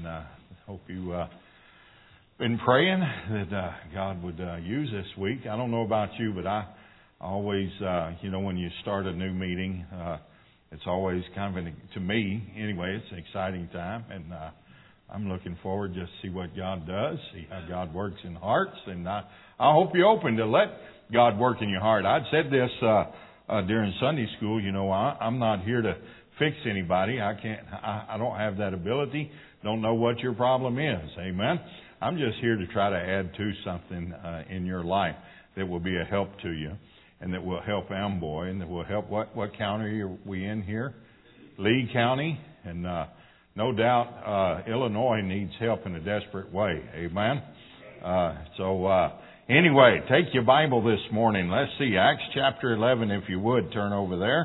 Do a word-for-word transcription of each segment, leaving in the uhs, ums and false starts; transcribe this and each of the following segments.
and uh, hope you uh, been praying that uh, God would uh, use this week. I don't know about you, but I always, uh, you know, when you start a new meeting, uh, it's always kind of, an, to me anyway, it's an exciting time, and uh, I'm looking forward just to see what God does, see how God works in hearts, and I, I hope you're open to let God work in your heart. I'd said this uh, uh, during Sunday school, you know, I, I'm not here to fix anybody. I can't, I, I don't have that ability. Don't know what your problem is. Amen. I'm just here to try to add to something uh, in your life that will be a help to you, and that will help Amboy, and that will help, what, what county are we in here? Lee County. And uh, no doubt uh, Illinois needs help in a desperate way. Amen. Uh, so uh, anyway, take your Bible this morning. Let's see, Acts chapter eleven, if you would, turn over there.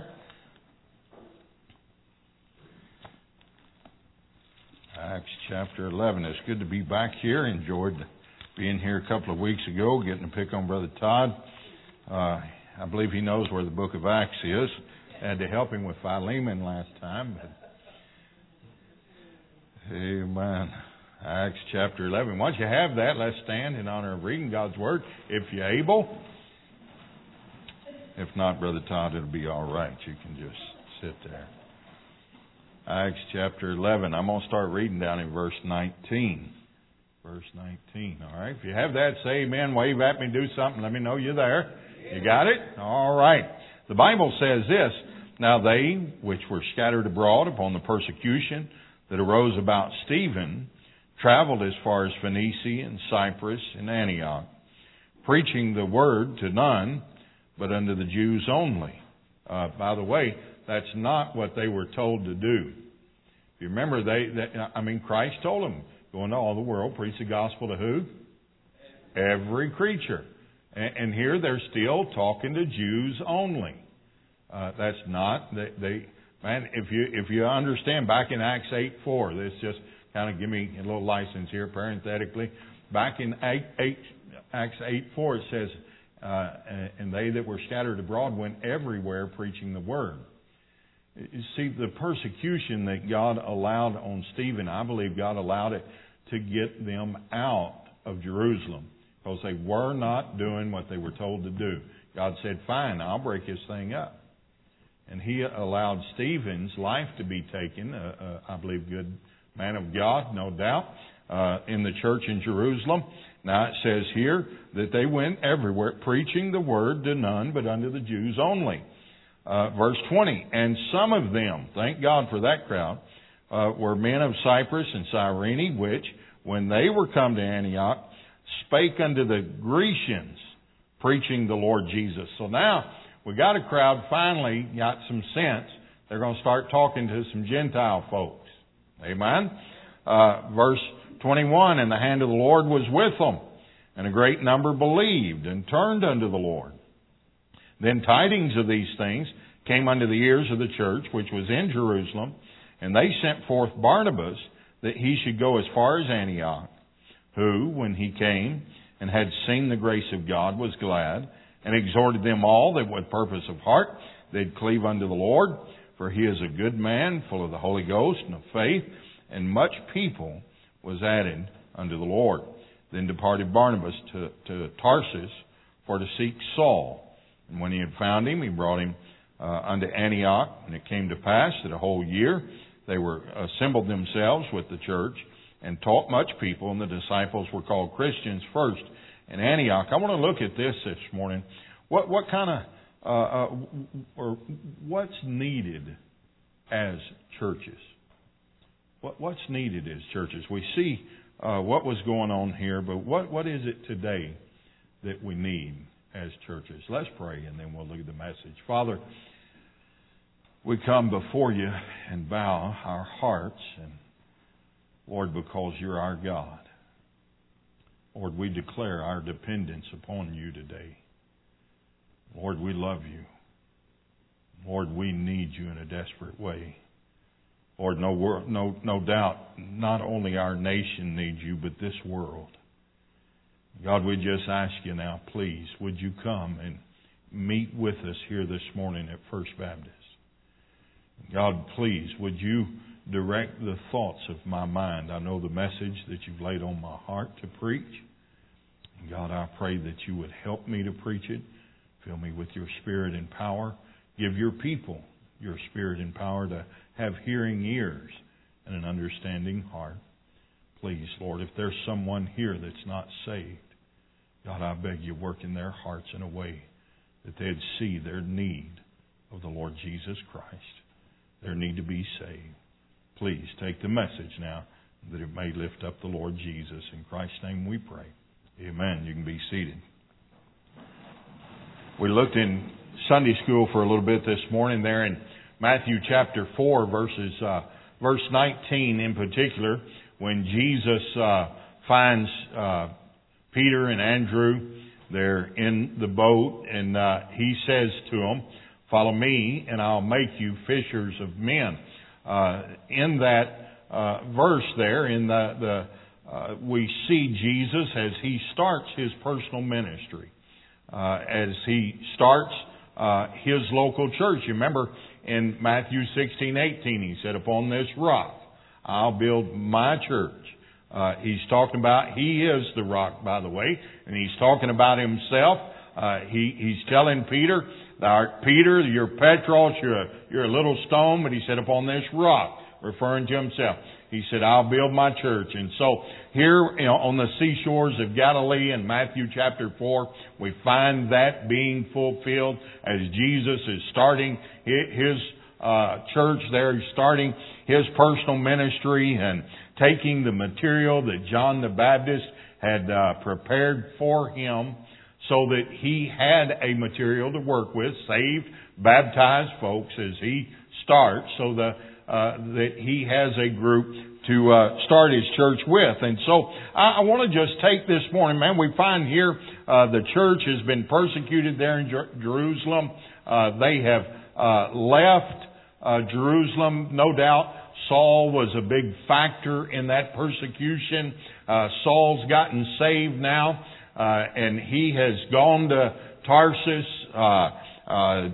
Acts chapter eleven. It's good to be back here. Enjoyed being here a couple of weeks ago, getting to pick on Brother Todd. Uh, I believe he knows where the book of Acts is. I had to help him with Philemon last time. But amen. Acts chapter eleven. Once you have that, let's stand in honor of reading God's Word, if you're able. If not, Brother Todd, it'll be all right. You can just sit there. Acts chapter eleven. I'm going to start reading down in verse nineteen. Verse nineteen. All right. If you have that, say amen. Wave at me. Do something. Let me know you're there. You got it? All right. The Bible says this. Now they, which were scattered abroad upon the persecution that arose about Stephen, traveled as far as Phoenicia and Cyprus and Antioch, preaching the word to none, but unto the Jews only. Uh, by the way, that's not what they were told to do. If you remember, they, they, I mean, Christ told them, go into all the world, preach the gospel to who? Every creature. And, and here they're still talking to Jews only. Uh, that's not, they, they, man, if you, if you understand back in Acts eight four, this just kind of give me a little license here parenthetically. Back in Acts eight four, it says, uh, and they that were scattered abroad went everywhere preaching the word. You see, the persecution that God allowed on Stephen, I believe God allowed it to get them out of Jerusalem, because they were not doing what they were told to do. God said, fine, I'll break this thing up. And He allowed Stephen's life to be taken, uh, uh, I believe good man of God, no doubt, uh, in the church in Jerusalem. Now it says here that they went everywhere, preaching the word to none but unto the Jews only. Uh, verse twenty, and some of them, thank God for that crowd, uh, were men of Cyprus and Cyrene, which, when they were come to Antioch, spake unto the Grecians, preaching the Lord Jesus. So now, we got a crowd finally got some sense. They're going to start talking to some Gentile folks. Amen? Uh, verse twenty-one, and the hand of the Lord was with them, and a great number believed and turned unto the Lord. Then tidings of these things came unto the ears of the church, which was in Jerusalem, and they sent forth Barnabas, that he should go as far as Antioch, who, when he came and had seen the grace of God, was glad, and exhorted them all that with purpose of heart they'd cleave unto the Lord, for he is a good man, full of the Holy Ghost and of faith, and much people was added unto the Lord. Then departed Barnabas to, to Tarsus for to seek Saul. And when he had found him, he brought him uh, unto Antioch. And it came to pass that a whole year they were assembled themselves with the church and taught much people, and the disciples were called Christians first in Antioch. I want to look at this this morning. What what kind of uh, uh, or what's needed as churches? What what's needed as churches? We see uh, what was going on here, but what what is it today that we need as churches? Let's pray, and then we'll look at the message. Father, we come before you and bow our hearts, and Lord, because you're our God. Lord, we declare our dependence upon you today. Lord, we love you. Lord, we need you in a desperate way. Lord, no, no, no doubt, not only our nation needs you, but this world. God, we just ask you now, please, would you come and meet with us here this morning at First Baptist? God, please, would you direct the thoughts of my mind. I know the message that you've laid on my heart to preach. And God, I pray that you would help me to preach it. Fill me with your Spirit and power. Give your people your Spirit and power to have hearing ears and an understanding heart. Please, Lord, if there's someone here that's not saved, God, I beg you, work in their hearts in a way that they'd see their need of the Lord Jesus Christ, their need to be saved. Please take the message now that it may lift up the Lord Jesus. In Christ's name we pray. Amen. You can be seated. We looked in Sunday school for a little bit this morning there in Matthew chapter four, verses uh, verse nineteen in particular, when Jesus uh, finds uh, Peter and Andrew. They're in the boat, and uh, he says to them, "Follow me, and I'll make you fishers of men." Uh, in that uh, verse there, in the, the uh, we see Jesus as he starts his personal ministry, uh, as he starts uh, his local church. You remember in Matthew sixteen eighteen, he said, "Upon this rock I'll build my church." Uh, he's talking about, he is the rock, by the way, and he's talking about himself. Uh, he, he's telling Peter, "Thou art Peter, you're Petros, you're a, you're a little stone," but he said, "Upon this rock," referring to himself. He said, "I'll build my church." And so here, you know, on the seashores of Galilee in Matthew chapter four, we find that being fulfilled as Jesus is starting his uh, church there. He's starting his personal ministry and taking the material that John the Baptist had uh, prepared for him so that he had a material to work with, saved, baptized folks as he starts, so the, uh, that he has a group to uh, start his church with. And so I, I want to just take this morning, man, we find here uh, the church has been persecuted there in Jer- Jerusalem. Uh, they have uh, left uh, Jerusalem, no doubt. Saul was a big factor in that persecution. Uh, Saul's gotten saved now, uh, and he has gone to Tarsus. Uh, uh,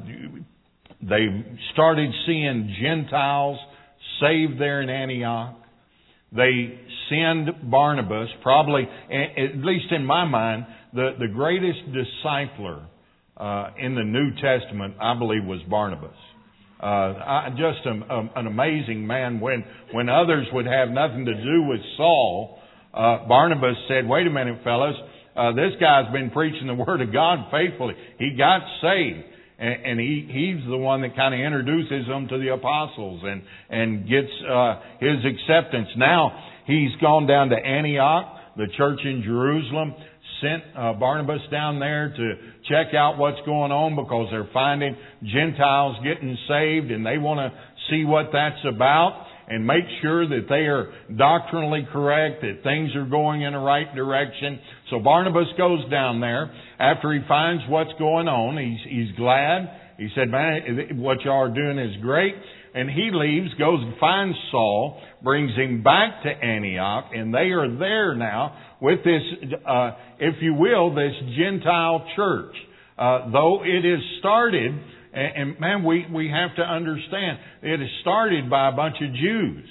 they started seeing Gentiles saved there in Antioch. They send Barnabas, probably, at least in my mind, the, the greatest discipler uh, in the New Testament, I believe, was Barnabas. Uh, I, just a, a, an amazing man. When when others would have nothing to do with Saul, uh, Barnabas said, "Wait a minute, fellas, uh, this guy's been preaching the Word of God faithfully. He got saved." And, and he, he's the one that kind of introduces them to the apostles and, and gets uh, his acceptance. Now, he's gone down to Antioch, the church in Jerusalem, sent uh, Barnabas down there to check out what's going on because they're finding Gentiles getting saved and they want to see what that's about and make sure that they are doctrinally correct, that things are going in the right direction. So Barnabas goes down there. After he finds what's going on, he's, he's glad. He said, "Man, what y'all are doing is great." And he leaves, goes and finds Saul, brings him back to Antioch, and they are there now with this, uh, if you will, this Gentile church. Uh, though it is started, and, and man, we, we have to understand, it is started by a bunch of Jews.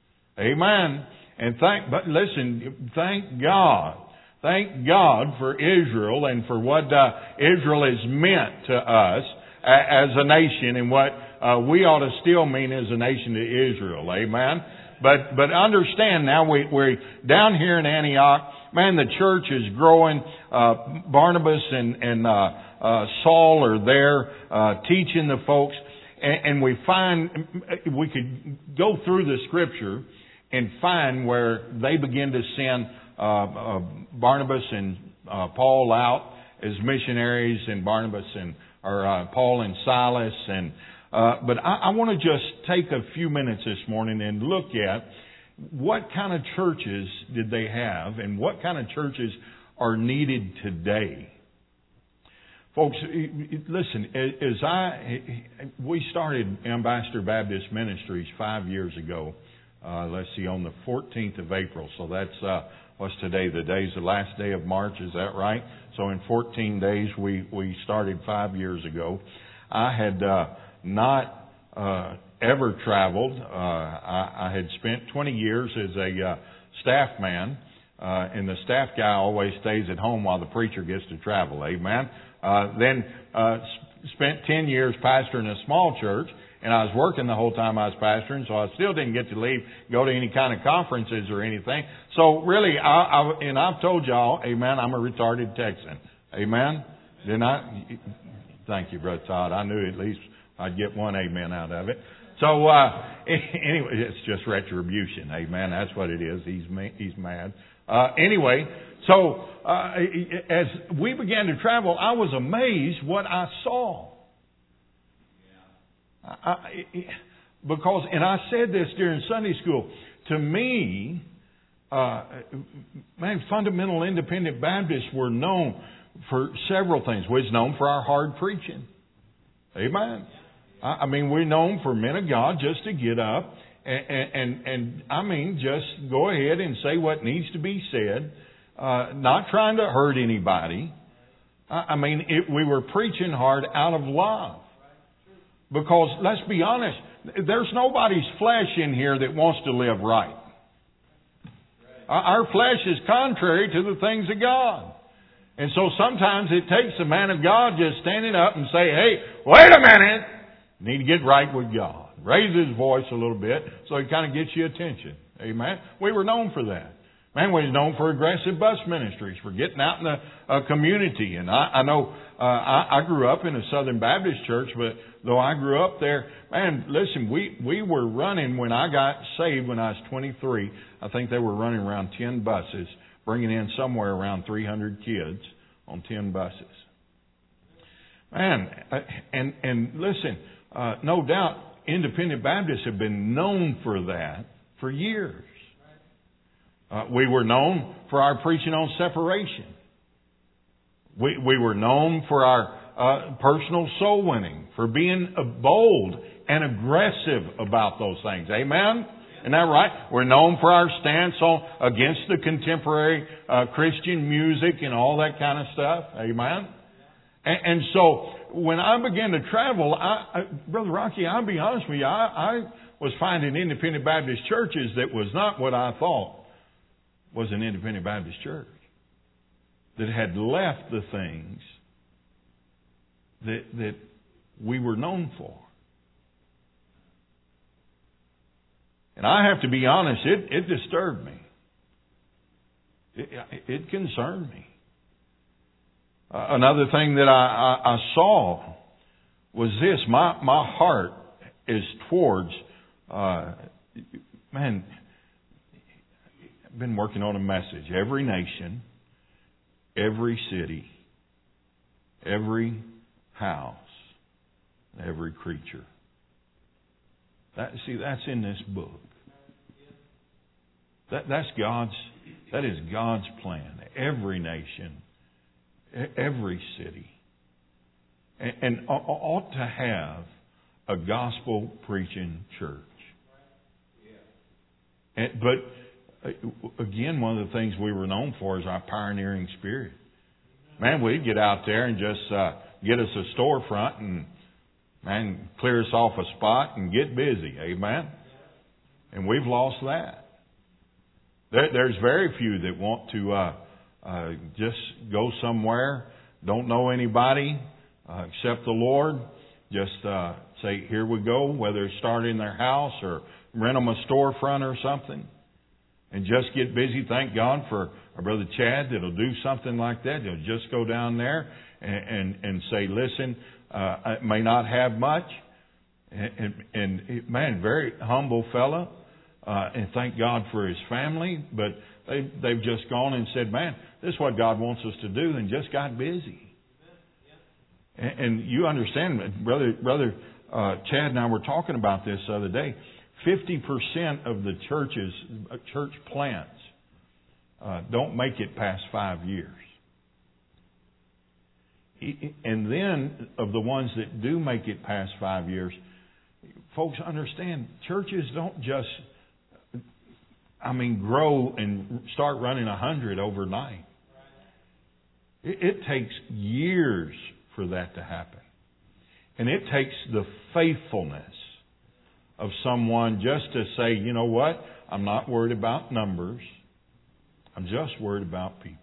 Amen. And thank, but listen, thank God. Thank God for Israel and for what uh, Israel has meant to us as a nation and what uh, we ought to still mean as a nation to Israel. Amen. But but understand now we, we're down here in Antioch. Man, the church is growing. Uh, Barnabas and, and uh, uh, Saul are there uh, teaching the folks. And, and we find, we could go through the Scripture and find where they begin to send uh, uh, Barnabas and uh, Paul out as missionaries, and Barnabas and or uh, Paul and Silas. And uh, but I, I want to just take a few minutes this morning and look at what kind of churches did they have and what kind of churches are needed today. Folks, listen, as I, we started Ambassador Baptist Ministries five years ago, uh, let's see, on the fourteenth of April. So that's, uh, what's today? The day's the last day of March, is that right? So in fourteen days, we, we started five years ago. I had uh, not uh, ever traveled. Uh, I, I had spent twenty years as a uh, staff man, uh, and the staff guy always stays at home while the preacher gets to travel. Amen. Uh, then uh, spent ten years pastoring a small church, and I was working the whole time I was pastoring, so I still didn't get to leave, go to any kind of conferences or anything. So really, I, I, and I've told y'all, amen, I'm a retarded Texan. Amen? Didn't I? Thank you, Brother Todd. I knew at least I'd get one amen out of it. So, uh, anyway, it's just retribution. Amen. That's what it is. He's ma- he's mad. Uh, anyway, so uh, as we began to travel, I was amazed what I saw. I, I, because, and I said this during Sunday school, to me, uh, man, fundamental independent Baptists were known for several things. We're known for our hard preaching. Amen. I, I mean, we're known for men of God just to get up and, and, and, and I mean, just go ahead and say what needs to be said, uh, not trying to hurt anybody. I, I mean, it, we were preaching hard out of love. Because, let's be honest, there's nobody's flesh in here that wants to live right. Our flesh is contrary to the things of God. And so sometimes it takes a man of God just standing up and say, hey, wait a minute. You need to get right with God. Raise his voice a little bit so it kind of gets your attention. Amen. We were known for that. Man, we were known for aggressive bus ministries, for getting out in the uh, community. And I, I know uh, I, I grew up in a Southern Baptist church, but though I grew up there, man, listen, we, we were running when I got saved when I was twenty-three. I think they were running around ten buses, bringing in somewhere around three hundred kids on ten buses. Man, and, and listen, uh, no doubt independent Baptists have been known for that for years. Uh, we were known for our preaching on separation. We, we were known for our uh, personal soul winning, for being uh, bold and aggressive about those things. Amen? Isn't that right? We're known for our stance on against the contemporary uh, Christian music and all that kind of stuff. Amen? And, and so when I began to travel, I, I, Brother Rocky, I'll be honest with you, I, I was finding independent Baptist churches that was not what I thought was an independent Baptist church, that had left the things that that we were known for. And I have to be honest, it, it disturbed me. It, it concerned me. Uh, another thing that I, I, I saw was this. My, my heart is towards, uh, man, I've been working on a message. Every nation, every city, every house, every creature. That, see, that's in this book. That, that's God's, that is God's plan. Every nation, every city. And, and ought to have a gospel preaching church. And, but again, one of the things we were known for is our pioneering spirit. Man, we'd get out there and just uh, get us a storefront and, man, clear us off a spot and get busy. Amen? And we've lost that. There, there's very few that want to uh, uh, just go somewhere, don't know anybody uh, except the Lord. Just uh, say, here we go, whether it's start in their house or rent them a storefront or something. And just get busy. Thank God for our brother Chad that'll do something like that. He'll just go down there and, and, and say, listen, uh, I may not have much. And, and, and man, very humble fella. Uh, and thank God for his family. But they, they've just gone and said, man, this is what God wants us to do, and just got busy. And, and you understand, brother, brother uh, Chad and I were talking about this the other day. fifty percent of the churches, church plants, uh, don't make it past five years. And then of the ones that do make it past five years, folks understand, churches don't just, I mean, grow and start running a hundred overnight. It, it takes years for that to happen. And it takes the faithfulness of someone just to say, you know what? I'm not worried about numbers. I'm just worried about people.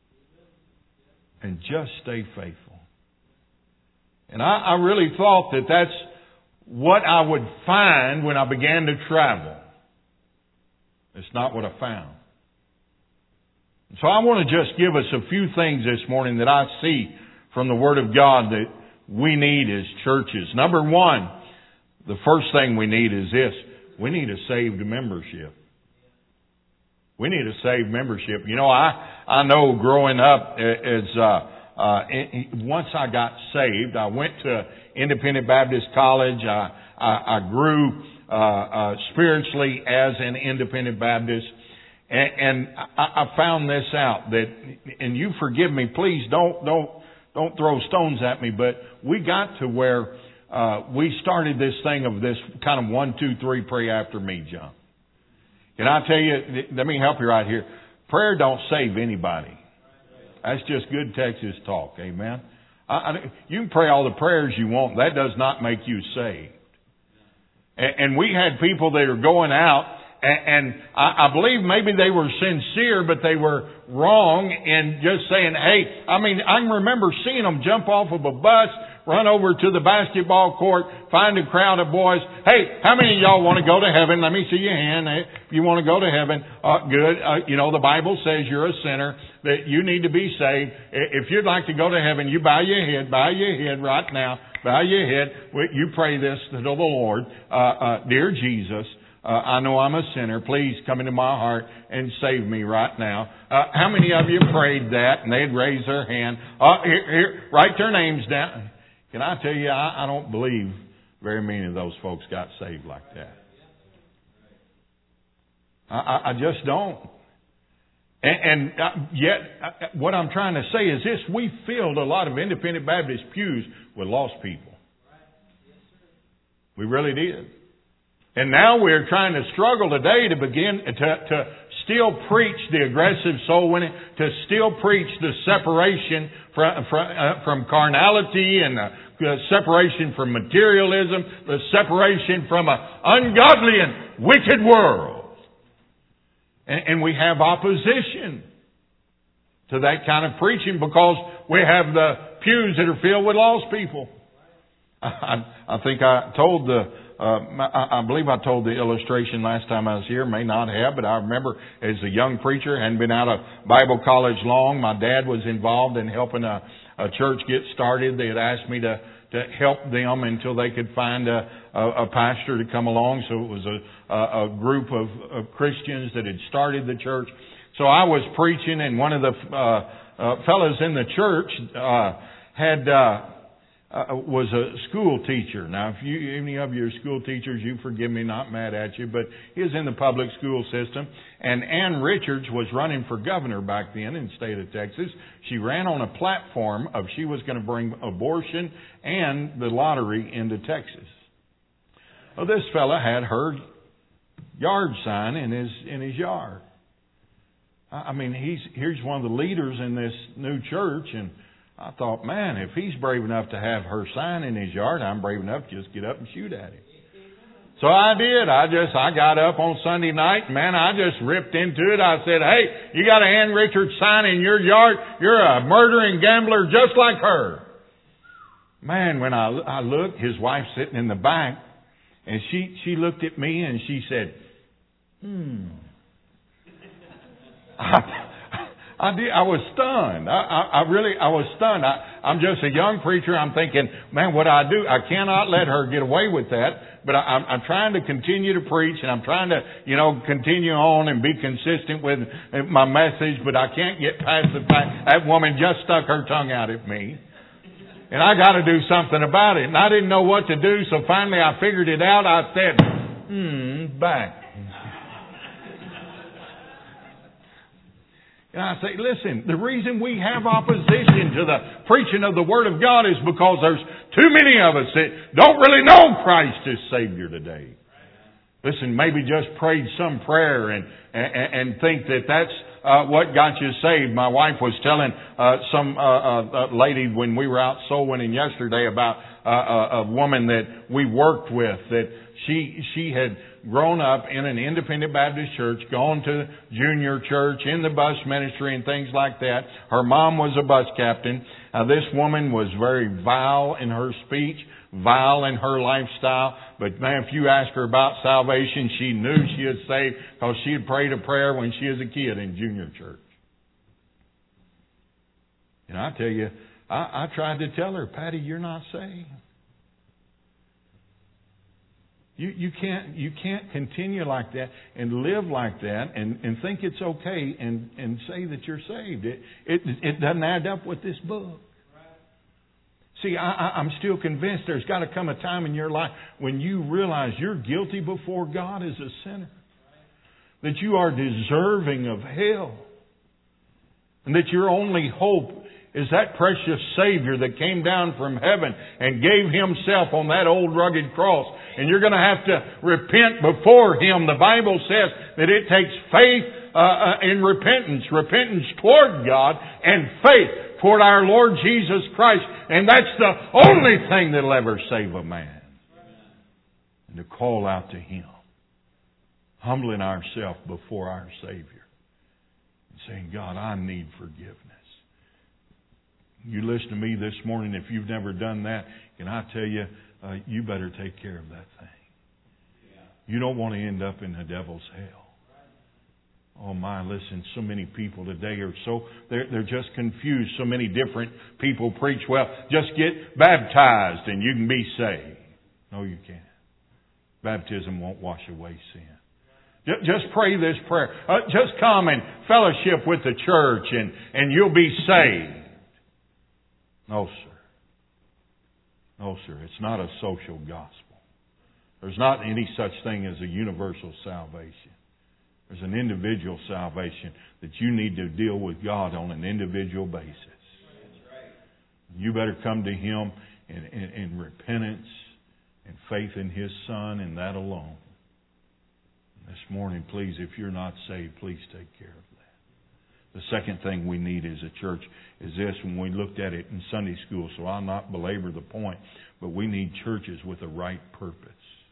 And just stay faithful. And I, I really thought that that's what I would find when I began to travel. It's not what I found. So I want to just give us a few things this morning that I see from the Word of God that we need as churches. Number one, the first thing we need is this. We need a saved membership. We need a saved membership. You know, I, I know growing up as, uh, uh, once I got saved, I went to Independent Baptist College. I, I, I grew, uh, uh, spiritually as an Independent Baptist. And, and I, I found this out that, and you forgive me, please don't, don't, don't throw stones at me, but we got to where, uh, we started this thing of this kind of one, two, three, pray after me, John. Can I tell you, let me help you right here. Prayer don't save anybody. That's just good Texas talk. Amen. I, I, you can pray all the prayers you want. That does not make you saved. And, and we had people that are going out, and, and I, I believe maybe they were sincere, but they were wrong in just saying, hey, I mean, I can remember seeing them jump off of a bus, run over to the basketball court, find a crowd of boys. Hey, how many of y'all want to go to heaven? Let me see your hand. Hey, if you want to go to heaven, uh, good. Uh, you know, the Bible says you're a sinner, that you need to be saved. If you'd like to go to heaven, you bow your head, bow your head right now, bow your head. You pray this to the Lord. Uh, uh, Dear Jesus, uh, I know I'm a sinner. Please come into my heart and save me right now. Uh, how many of you prayed that? And they'd raise their hand. Uh, here, here, write their names down. Can I tell you, I, I don't believe very many of those folks got saved like that. I, I, I just don't. And, and uh, yet, uh, what I'm trying to say is this. We filled a lot of Independent Baptist pews with lost people. We really did. And now we're trying to struggle today to begin to, to still preach the aggressive soul winning, to still preach the separation from from, uh, from carnality and uh, the separation from materialism, the separation from an ungodly and wicked world. And, and we have opposition to that kind of preaching because we have the pews that are filled with lost people. I, I think I told the Uh, I, I believe I told the illustration last time I was here. May not have, but I remember as a young preacher, hadn't been out of Bible college long. My dad was involved in helping a, a church get started. They had asked me to, to help them until they could find a, a, a pastor to come along. So it was a, a, a group of, of Christians that had started the church. So I was preaching, and one of the uh, uh, fellows in the church uh, had. Uh, Uh, was a school teacher. Now, if you, any of you are school teachers, you forgive me, not mad at you, but he was in the public school system. And Ann Richards was running for governor back then in the state of Texas. She ran on a platform of she was going to bring abortion and the lottery into Texas. Well, this fella had her yard sign in his in his yard. I mean, he's here's one of the leaders in this new church, and I thought, man, if he's brave enough to have her sign in his yard, I'm brave enough to just get up and shoot at him. So I did. I just, I got up on Sunday night, man, I just ripped into it. I said, hey, you got a Ann Richards sign in your yard? You're a murdering gambler just like her. Man, when I, I looked, his wife sitting in the back, and she, she looked at me and she said, hmm. I, I did. I was stunned. I, I, I really, I was stunned. I, I'm just a young preacher. I'm thinking, man, what do I do? I cannot let her get away with that. But I, I'm, I'm trying to continue to preach, and I'm trying to, you know, continue on and be consistent with my message. But I can't get past the fact that woman just stuck her tongue out at me, and I got to do something about it. And I didn't know what to do, so finally I figured it out. I said, "Hmm, back." And I say, listen, the reason we have opposition to the preaching of the Word of God is because there's too many of us that don't really know Christ as Savior today. Listen, maybe just prayed some prayer and and, and think that that's uh, what got you saved. My wife was telling uh, some uh, uh, lady when we were out soul winning yesterday about uh, a, a woman that we worked with that she she had grown up in an independent Baptist church, gone to junior church, in the bus ministry and things like that. Her mom was a bus captain. Uh, this woman was very vile in her speech, vile in her lifestyle. But man, if you asked her about salvation, she knew she was saved because she had prayed a prayer when she was a kid in junior church. And I tell you, I, I tried to tell her, Patty, you're not saved. You you can't you can't continue like that and live like that and, and think it's okay and, and say that you're saved. It, it it doesn't add up with this book. See, I, I, I'm still convinced there's got to come a time in your life when you realize you're guilty before God as a sinner, that you are deserving of hell, and that your only hope is that precious Savior that came down from heaven and gave Himself on that old rugged cross. And you're going to have to repent before Him. The Bible says that it takes faith uh, uh, in repentance, repentance toward God, and faith toward our Lord Jesus Christ. And that's the only thing that'll ever save a man. And to call out to Him, humbling ourselves before our Savior, and saying, God, I need forgiveness. You listen to me this morning, if you've never done that, can I tell you, uh, you better take care of that thing. You don't want to end up in the devil's hell. Oh my, listen, so many people today are so, they're, they're just confused. So many different people preach, well, just get baptized and you can be saved. No, you can't. Baptism won't wash away sin. Just pray this prayer. Uh, just come and fellowship with the church and, and you'll be saved. No, sir. No, sir. It's not a social gospel. There's not any such thing as a universal salvation. There's an individual salvation that you need to deal with God on an individual basis. You better come to Him in, in, in repentance and faith in His Son and that alone. This morning, please, if you're not saved, please take care of that. The second thing we need as a church is this, when we looked at it in Sunday school, so I'll not belabor the point, but we need churches with a right purpose.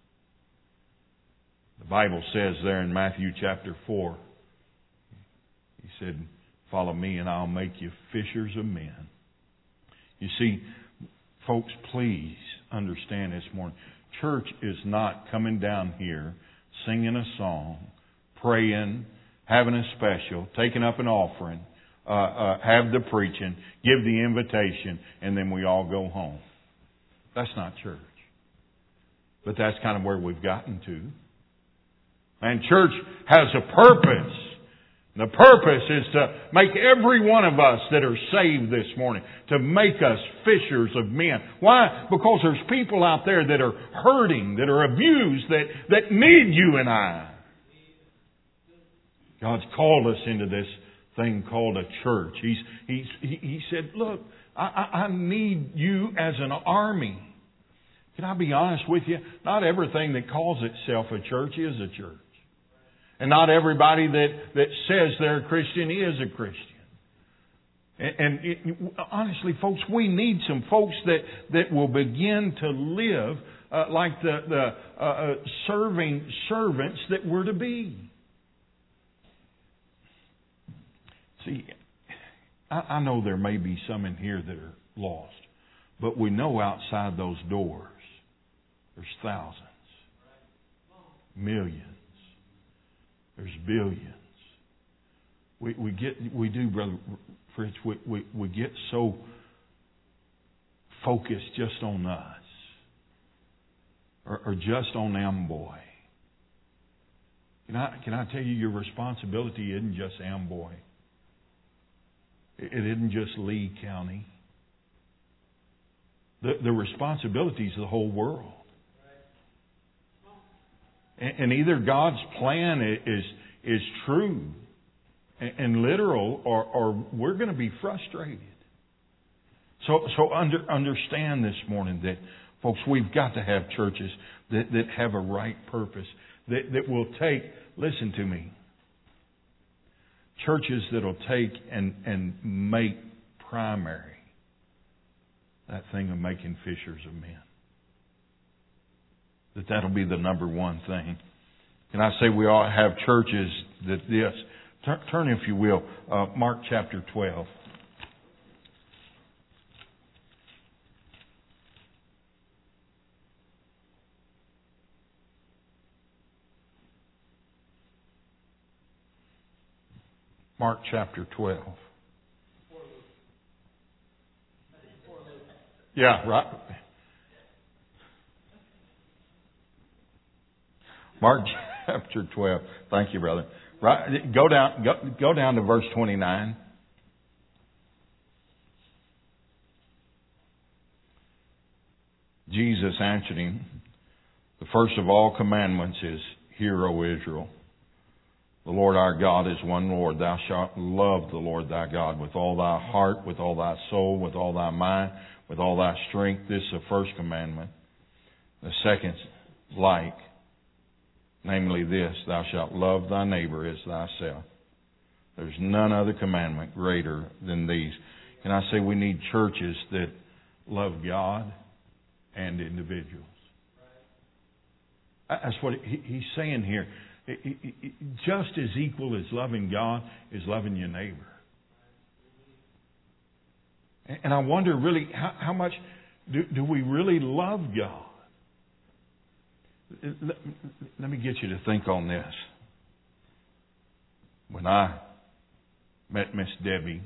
The Bible says there in Matthew chapter four, He said, follow me and I'll make you fishers of men. You see, folks, please understand this morning. Church is not coming down here, singing a song, praying, having a special, taking up an offering, uh, uh, have the preaching, give the invitation, and then we all go home. That's not church. But that's kind of where we've gotten to. And church has a purpose. The purpose is to make every one of us that are saved this morning, to make us fishers of men. Why? Because there's people out there that are hurting, that are abused, that, that need you and I. God's called us into this thing called a church. He's, he's, he, he said, look, I, I need you as an army. Can I be honest with you? Not everything that calls itself a church is a church. And not everybody that, that says they're a Christian is a Christian. And, and it, honestly, folks, we need some folks that, that will begin to live uh, like the, the uh, serving servants that we're to be. See, I, I know there may be some in here that are lost, but we know outside those doors there's thousands, millions, there's billions. We we get we do, Brother Fritz. We we, we get so focused just on us, or, or just on Amboy. Can I can I tell you, your responsibility isn't just Amboy. It isn't just Lee County. The, the responsibility is the whole world. And, and either God's plan is is true and, and literal, or, or we're going to be frustrated. So, so under, understand this morning that, folks, we've got to have churches that, that have a right purpose, that, that will take, listen to me, churches that will take and, and make primary that thing of making fishers of men. that that'll be the number one thing. And I say we ought to have churches that this. Turn, turn if you will, uh, Mark chapter twelve. Mark chapter twelve. Yeah, right. Mark chapter twelve. Thank you, brother. Right, go down. Go, go down to verse twenty-nine. Jesus answered him, "The first of all commandments is, Hear, O Israel. The Lord our God is one Lord. Thou shalt love the Lord thy God with all thy heart, with all thy soul, with all thy mind, with all thy strength." This is the first commandment. The second, like, namely this, thou shalt love thy neighbor as thyself. There's none other commandment greater than these. And I say we need churches that love God and individuals. That's what he's saying here. Just as equal as loving God is loving your neighbor. And I wonder really, how, how much do, do we really love God? Let, let me get you to think on this. When I met Miss Debbie,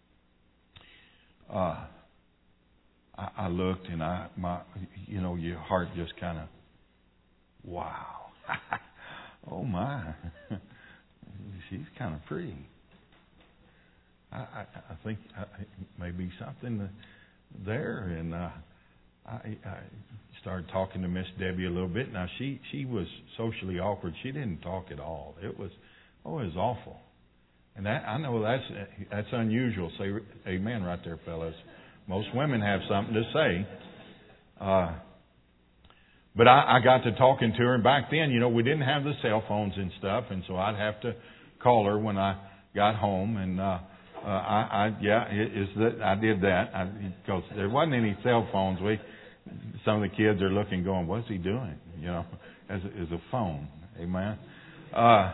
uh, I, I looked and I, my, you know, your heart just kind of, wow. Oh my, she's kind of pretty. I, I, I think I, maybe something there, and uh, I, I started talking to Miss Debbie a little bit. Now she she was socially awkward. She didn't talk at all. It was oh, it was awful. And that, I know that's that's unusual. Say amen right there, fellas. Most women have something to say. Uh, But I, I got to talking to her, and back then, you know, we didn't have the cell phones and stuff, and so I'd have to call her when I got home, and uh, uh, I, I, yeah, it, is that I did that because there wasn't any cell phones. We, some of the kids are looking, going, "What's he doing?" You know, as as a phone, amen. Uh,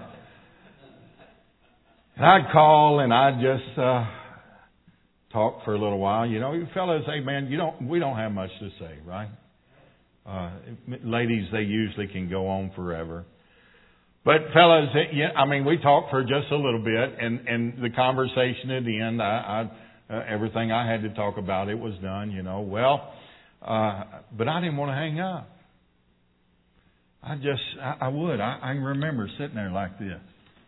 and I'd call, and I'd just uh, talk for a little while. You know, you fellas, hey man, you don't, we don't have much to say, right? Uh, ladies, they usually can go on forever. But fellas, yeah, I mean, we talked for just a little bit, and, and the conversation at the end, I, I, uh, everything I had to talk about, it was done, you know. Well, uh, but I didn't want to hang up. I just, I, I would. I, I can remember sitting there like this,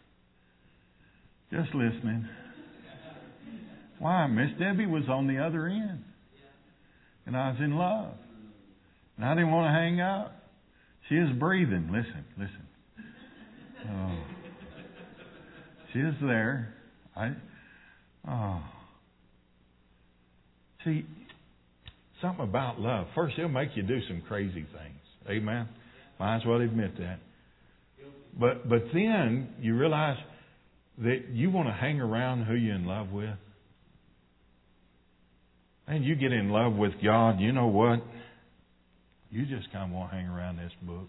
just listening. Why? Miss Debbie was on the other end, and I was in love. And I didn't want to hang up. She is breathing. Listen, listen. Oh. She is there. I. Oh. See, something about love. First, it'll make you do some crazy things. Amen. Might as well admit that. But but then you realize that you want to hang around who you're in love with. And you get in love with God. You know what? You just kind of want to hang around this book.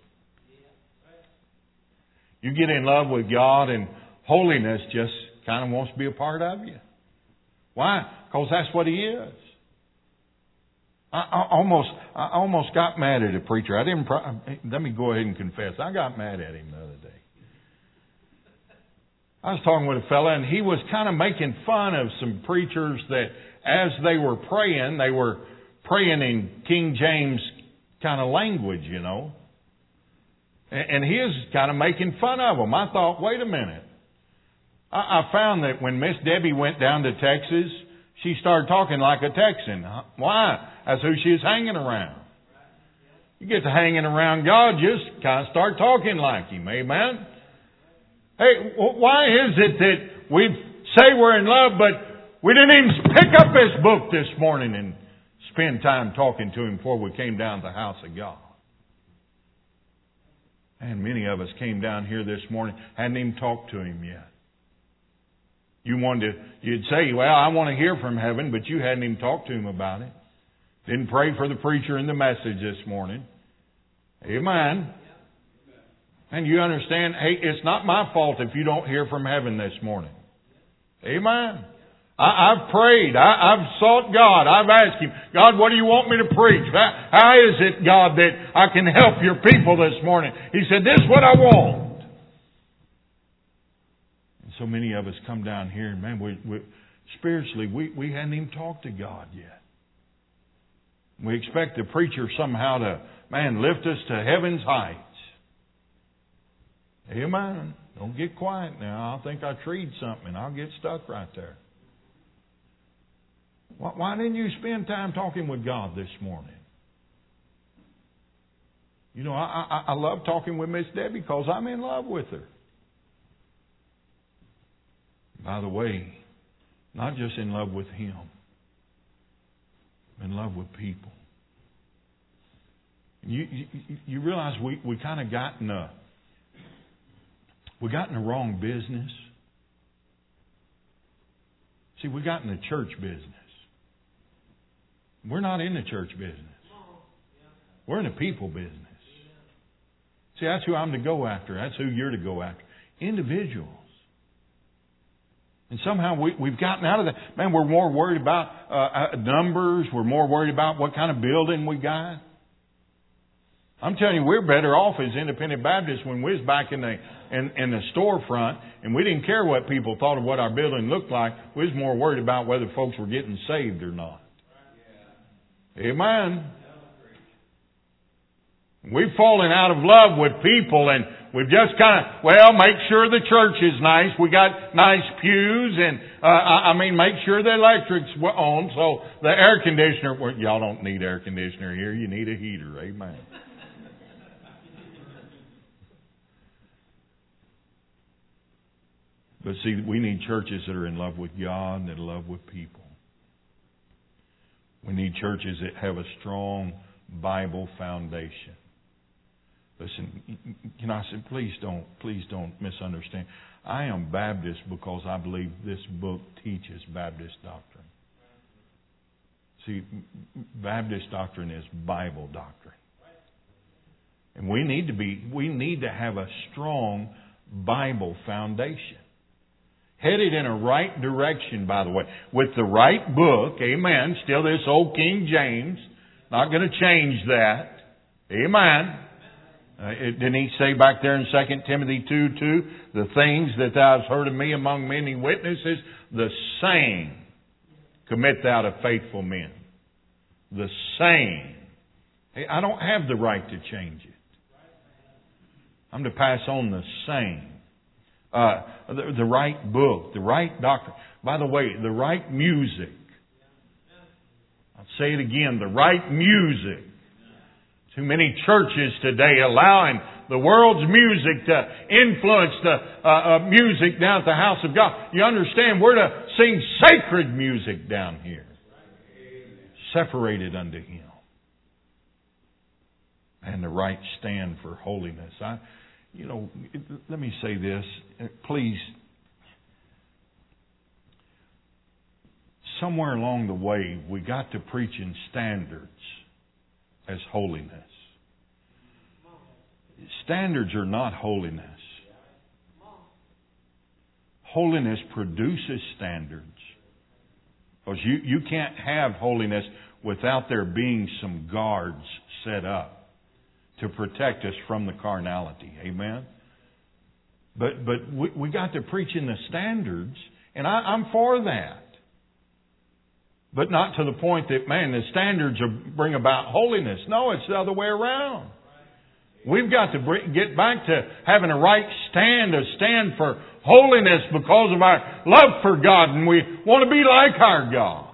You get in love with God, and holiness just kind of wants to be a part of you. Why? Because that's what He is. I, I almost, I almost got mad at a preacher. I didn't. Let me go ahead and confess. I got mad at him the other day. I was talking with a fella, and he was kind of making fun of some preachers that, as they were praying, they were praying in King James kind of language, you know. And he is kind of making fun of them. I thought, wait a minute. I found that when Miss Debbie went down to Texas, she started talking like a Texan. Why? That's who she was hanging around. You get to hanging around God, just kind of start talking like Him. Amen? Hey, why is it that we say we're in love, but we didn't even pick up this book this morning and spend time talking to Him before we came down to the house of God? And many of us came down here this morning, hadn't even talked to Him yet. You wanted to, you'd say, well, I want to hear from heaven, but you hadn't even talked to Him about it. Didn't pray for the preacher and the message this morning. Amen. And you understand, hey, it's not my fault if you don't hear from heaven this morning. Amen. I, I've prayed. I, I've sought God. I've asked Him, God, what do you want me to preach? How, how is it, God, that I can help your people this morning? He said, this is what I want. And so many of us come down here and, man, we, we, spiritually, we, we hadn't even talked to God yet. We expect the preacher somehow to, man, lift us to heaven's heights. Amen. Don't get quiet now. I think I treed something and I'll get stuck right there. Why, why didn't you spend time talking with God this morning? You know, I, I, I love talking with Miss Debbie because I'm in love with her. By the way, not just in love with Him, I'm in love with people. You, you, you realize we, we kind of got in a We got in the wrong business. See, we got in the church business. We're not in the church business. We're in the people business. See, that's who I'm to go after. That's who you're to go after. Individuals. And somehow we, we've gotten out of that. Man, we're more worried about uh, numbers. We're more worried about what kind of building we got. I'm telling you, we're better off as independent Baptists when we was back in the in, in the storefront and we didn't care what people thought of what our building looked like. We was more worried about whether folks were getting saved or not. Amen. We've fallen out of love with people and we've just kind of, well, make sure the church is nice. We got nice pews and, uh, I mean, make sure the electric's on so the air conditioner, well, y'all don't need air conditioner here. You need a heater. Amen. But see, we need churches that are in love with God and that are in love with people. We need churches that have a strong Bible foundation. Listen, you know, I said, please don't, please don't misunderstand. I am Baptist because I believe this book teaches Baptist doctrine. See, Baptist doctrine is Bible doctrine. And we need to be, we need to have a strong Bible foundation. Headed in a right direction, by the way. With the right book, amen. Still this old King James. Not going to change that. Amen. Uh, it, didn't he say back there in Second Timothy two two, the things that thou hast heard of me among many witnesses, the same commit thou to faithful men. The same. Hey, I don't have the right to change it. I'm to pass on the same. Uh, the, the right book, the right doctrine. By the way, the right music. I'll say it again, the right music. Too many churches today allowing the world's music to influence the uh, uh, music down at the house of God. You understand, we're to sing sacred music down here. Separated unto Him. And the right stand for holiness. I... You know, let me say this. Please, somewhere along the way, we got to preaching standards as holiness. Standards are not holiness. Holiness produces standards. Because you, you can't have holiness without there being some guards set up to protect us from the carnality. Amen? But but we, we got to preach in the standards, and I, I'm for that. But not to the point that, man, the standards are, bring about holiness. No, it's the other way around. We've got to bring, get back to having a right stand, a stand for holiness because of our love for God, and we want to be like our God.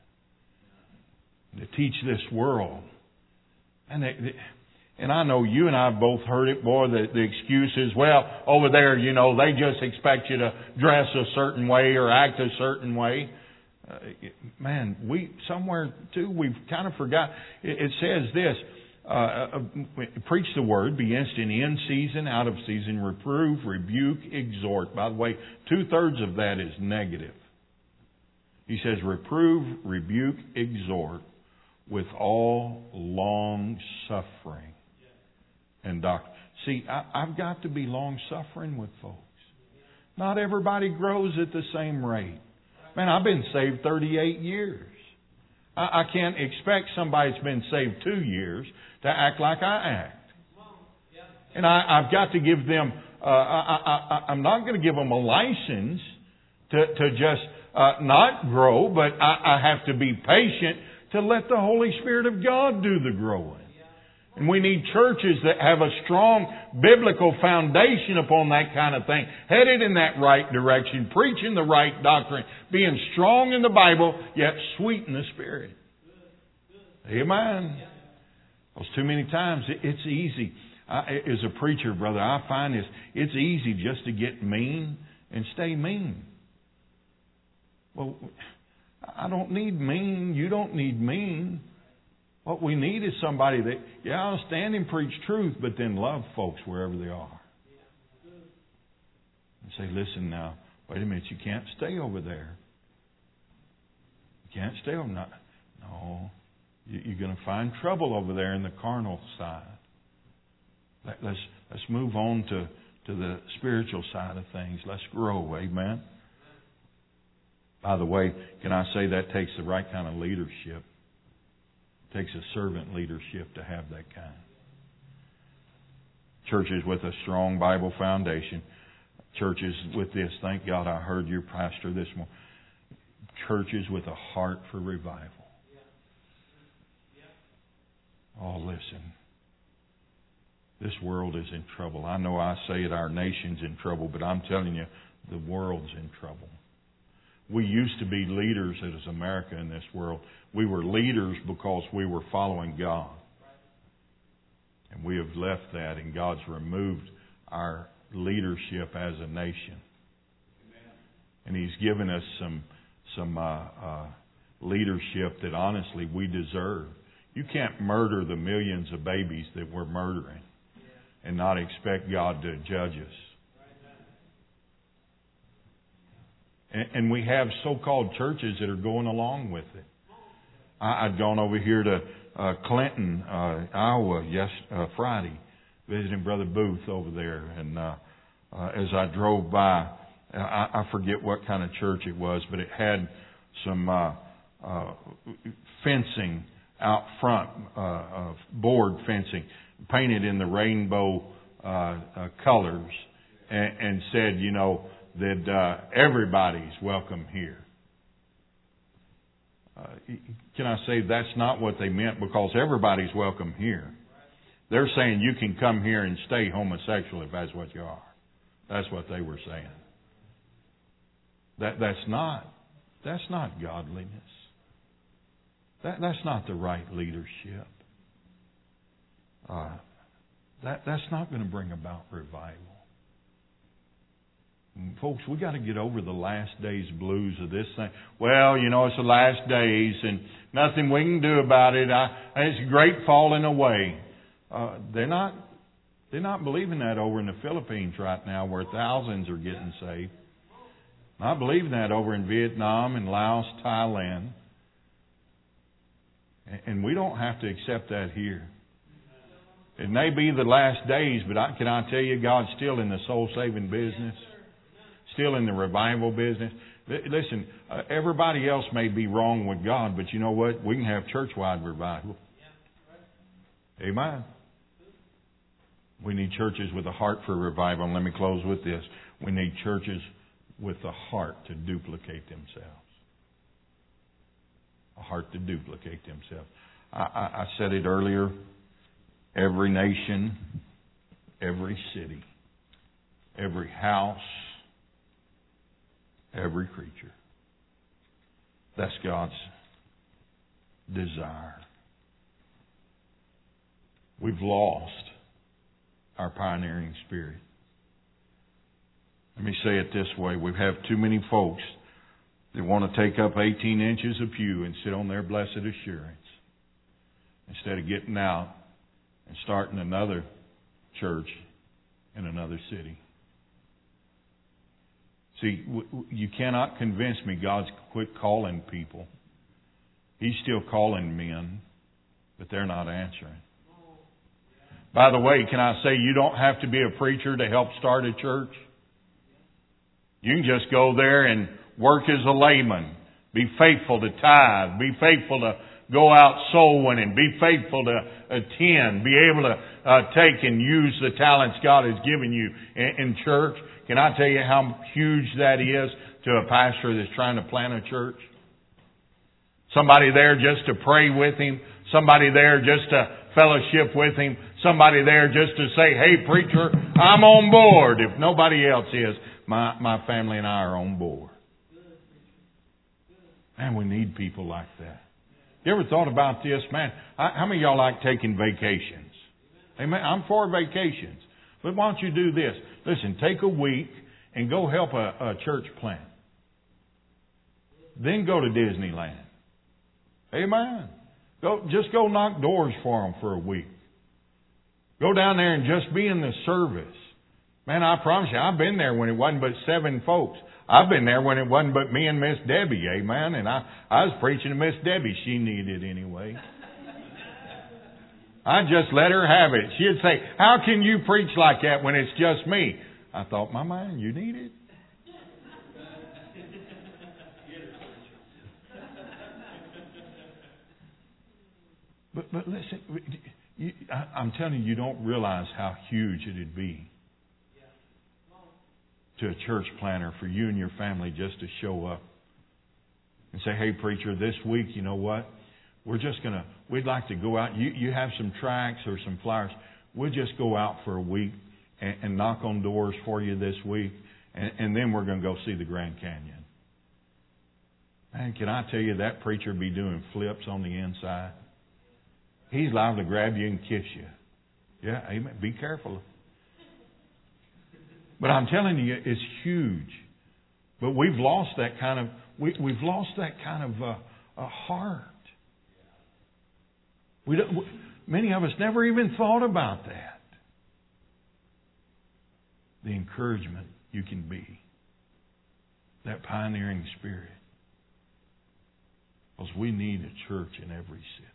To teach this world. And they, they, And I know you and I have both heard it, boy, the, the excuse is, well, over there, you know, they just expect you to dress a certain way or act a certain way. Uh, man, we, somewhere too, we've kind of forgot. It, it says this, uh, uh, preach the word, be instant in season, out of season, reprove, rebuke, exhort. By the way, two-thirds of that is negative. He says, reprove, rebuke, exhort with all long suffering and doctrine. See, I, I've got to be long-suffering with folks. Not everybody grows at the same rate. Man, I've been saved thirty-eight years. I, I can't expect somebody that's been saved two years to act like I act. And I, I've got to give them, uh, I, I, I, I'm not going to give them a license to, to just uh, not grow, but I, I have to be patient to let the Holy Spirit of God do the growing. And we need churches that have a strong biblical foundation upon that kind of thing, headed in that right direction, preaching the right doctrine, being strong in the Bible, yet sweet in the Spirit. Amen. Because too many times it's easy. I, as a preacher, brother, I find this, it's easy just to get mean and stay mean. Well, I don't need mean. You don't need mean. What we need is somebody that, yeah, I'll stand and preach truth, but then love folks wherever they are. And say, listen now, wait a minute, you can't stay over there. You can't stay over there. No, you're going to find trouble over there in the carnal side. Let's let's move on to, to the spiritual side of things. Let's grow, amen? By the way, can I say that takes the right kind of leadership? It takes a servant leadership to have that kind. Churches with a strong Bible foundation. Churches with this. Thank God I heard your pastor this morning. Churches with a heart for revival. Oh, listen. This world is in trouble. I know I say it, our nation's in trouble, but I'm telling you, the world's in trouble. We used to be leaders as America in this world. We were leaders because we were following God. And we have left that, and God's removed our leadership as a nation. And He's given us some some uh, uh, leadership that honestly we deserve. You can't murder the millions of babies that we're murdering and not expect God to judge us. And, and we have so-called churches that are going along with it. I, I'd gone over here to uh, Clinton, uh, Iowa, yes, uh, Friday, visiting Brother Booth over there. And uh, uh, as I drove by, I, I forget what kind of church it was, but it had some uh, uh, fencing out front, uh, uh, board fencing, painted in the rainbow uh, uh, colors, and, and said, you know, that uh, everybody's welcome here. Uh, can I say that's not what they meant, because everybody's welcome here. They're saying you can come here and stay homosexual if that's what you are. That's what they were saying. That that's not that's not godliness. That that's not the right leadership. Uh, that that's not going to bring about revival. And folks, we got to get over the last days blues of this thing. Well, you know, it's the last days, and nothing we can do about it. I, it's great falling away. Uh, they're not they're not believing that over in the Philippines right now, where thousands are getting saved. Not believing that over in Vietnam and Laos, Thailand. And we don't have to accept that here. It may be the last days, but I, can I tell you, God's still in the soul-saving business. Still in the revival business. Listen, uh, everybody else may be wrong with God, but you know what? We can have church-wide revival. Amen. We need churches with a heart for revival. And let me close with this. We need churches with a heart to duplicate themselves. A heart to duplicate themselves. I, I, I said it earlier. Every nation, every city, every house, every creature. That's God's desire. We've lost our pioneering spirit. Let me say it this way. We have too many folks that want to take up eighteen inches of pew and sit on their blessed assurance instead of getting out and starting another church in another city. See, you cannot convince me God's quit calling people. He's still calling men, but they're not answering. By the way, can I say you don't have to be a preacher to help start a church? You can just go there and work as a layman. Be faithful to tithe. Be faithful to go out soul winning. Be faithful to attend. Be able to uh, take and use the talents God has given you in, in church. Can I tell you how huge that is to a pastor that's trying to plant a church? Somebody there just to pray with him. Somebody there just to fellowship with him. Somebody there just to say, hey preacher, I'm on board. If nobody else is, my, my family and I are on board. Man, we need people like that. You ever thought about this? Man, how many of y'all like taking vacations? Amen. I'm for vacations. But why don't you do this? Listen, take a week and go help a, a church plant. Then go to Disneyland. Amen. Go, just go knock doors for them for a week. Go down there and just be in the service. Man, I promise you, I've been there when it wasn't but seven folks. I've been there when it wasn't but me and Miss Debbie, amen. And I, I was preaching to Miss Debbie. She needed it anyway. I just let her have it. She'd say, how can you preach like that when it's just me? I thought, my man, you need it. But, but listen, you, I, I'm telling you, you don't realize how huge it'd be to a church planter for you and your family just to show up and say, hey, preacher, this week, you know what? We're just going to, we'd like to go out. You, you have some tracts or some flyers. We'll just go out for a week and, and knock on doors for you this week. And, and then we're going to go see the Grand Canyon. Man, can I tell you, that preacher be doing flips on the inside. He's liable to grab you and kiss you. Yeah, amen. Be careful. But I'm telling you, it's huge. But we've lost that kind of, we, we've lost that kind of uh, a heart. We don't, we, many of us never even thought about that. The encouragement you can be. That pioneering spirit. Because we need a church in every city.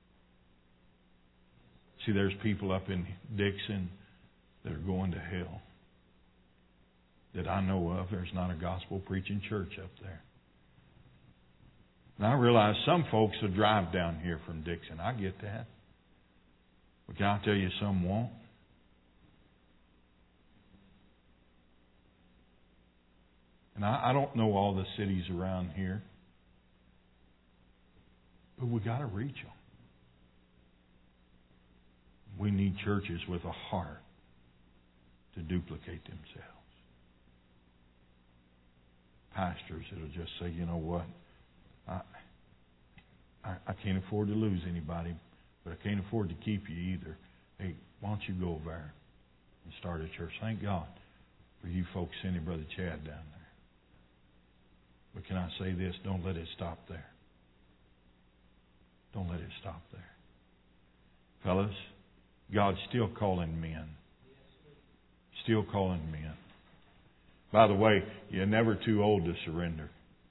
See, there's people up in Dixon that are going to hell. That I know of. There's not a gospel preaching church up there. And I realize some folks will drive down here from Dixon. I get that. But can I tell you, some won't? And I, I don't know all the cities around here. But we got to reach them. We need churches with a heart to duplicate themselves. Pastors that'll just say, you know what, I, I I can't afford to lose anybody, but I can't afford to keep you either. Hey, why don't you go over there and start a church? Thank God for you folks sending Brother Chad down there. But can I say this? Don't let it stop there. Don't let it stop there. Fellas, God's still calling men. Still calling men. By the way, you're never too old to surrender.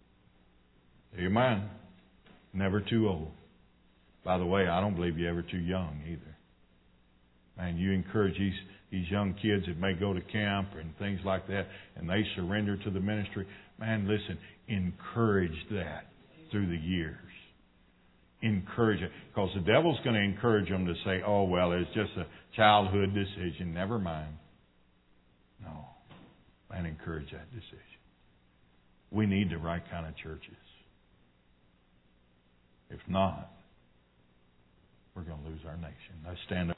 Amen. Never too old. By the way, I don't believe you're ever too young either. Man, you encourage these, these young kids that may go to camp and things like that, and they surrender to the ministry. Man, listen, encourage that through the years. Encourage it. Because the devil's going to encourage them to say, oh, well, it's just a childhood decision. Never mind. No. Man, encourage that decision. We need the right kind of churches. If not, we're going to lose our nation. Let's stand up.